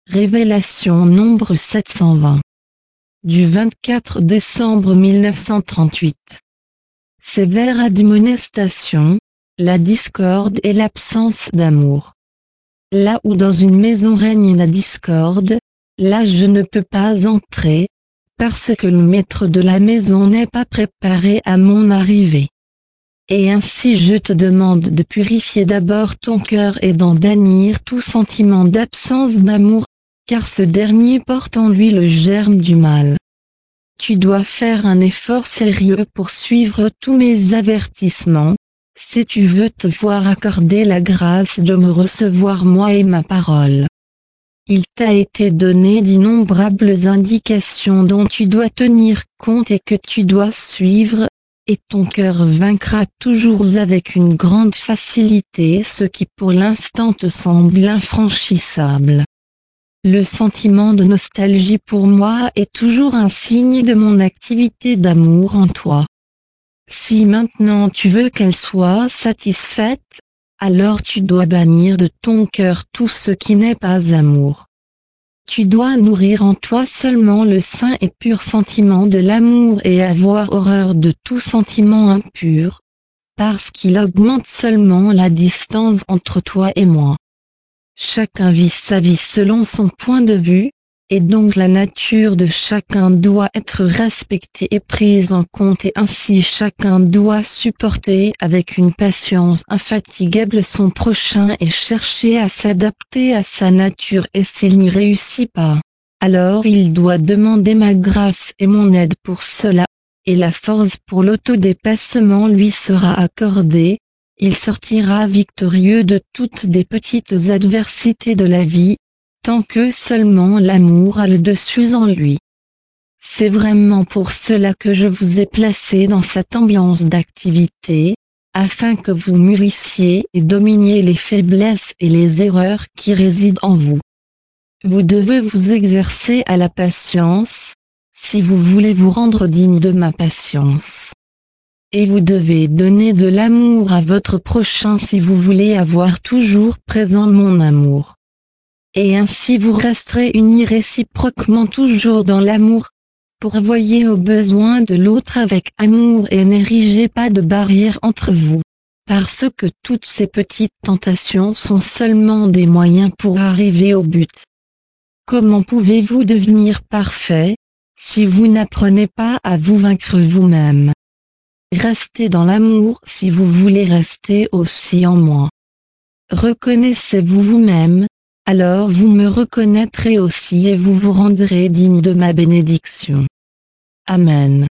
Révélation nombre 720. Du 24 décembre 1938. Sévère admonestation, la discorde et l'absence d'amour. Là où dans une maison règne la discorde, là je ne peux pas entrer, parce que le maître de la maison n'est pas préparé à mon arrivée. Et ainsi je te demande de purifier d'abord ton cœur et d'en bannir tout sentiment d'absence d'amour, car ce dernier porte en lui le germe du mal. Tu dois faire un effort sérieux pour suivre tous mes avertissements, si tu veux te voir accorder la grâce de me recevoir moi et ma parole. Il t'a été donné d'innombrables indications dont tu dois tenir compte et que tu dois suivre, et ton cœur vaincra toujours avec une grande facilité ce qui pour l'instant te semble infranchissable. Le sentiment de nostalgie pour moi est toujours un signe de mon activité d'amour en toi. Si maintenant tu veux qu'elle soit satisfaite, alors tu dois bannir de ton cœur tout ce qui n'est pas amour. Tu dois nourrir en toi seulement le saint et pur sentiment de l'amour et avoir horreur de tout sentiment impur, parce qu'il augmente seulement la distance entre toi et moi. Chacun vit sa vie selon son point de vue, et donc la nature de chacun doit être respectée et prise en compte et ainsi chacun doit supporter avec une patience infatigable son prochain et chercher à s'adapter à sa nature et s'il n'y réussit pas, alors il doit demander ma grâce et mon aide pour cela, et la force pour l'autodépassement lui sera accordée. Il sortira victorieux de toutes des petites adversités de la vie, tant que seulement l'amour a le dessus en lui. C'est vraiment pour cela que je vous ai placé dans cette ambiance d'activité, afin que vous mûrissiez et dominiez les faiblesses et les erreurs qui résident en vous. Vous devez vous exercer à la patience, si vous voulez vous rendre digne de ma patience. Et vous devez donner de l'amour à votre prochain si vous voulez avoir toujours présent mon amour. Et ainsi vous resterez unis réciproquement toujours dans l'amour, pourvoyez aux besoins de l'autre avec amour et n'érigez pas de barrière entre vous, parce que toutes ces petites tentations sont seulement des moyens pour arriver au but. Comment pouvez-vous devenir parfait, si vous n'apprenez pas à vous vaincre vous-même? Restez dans l'amour si vous voulez rester aussi en moi. Reconnaissez-vous vous-même, alors vous me reconnaîtrez aussi et vous vous rendrez digne de ma bénédiction. Amen.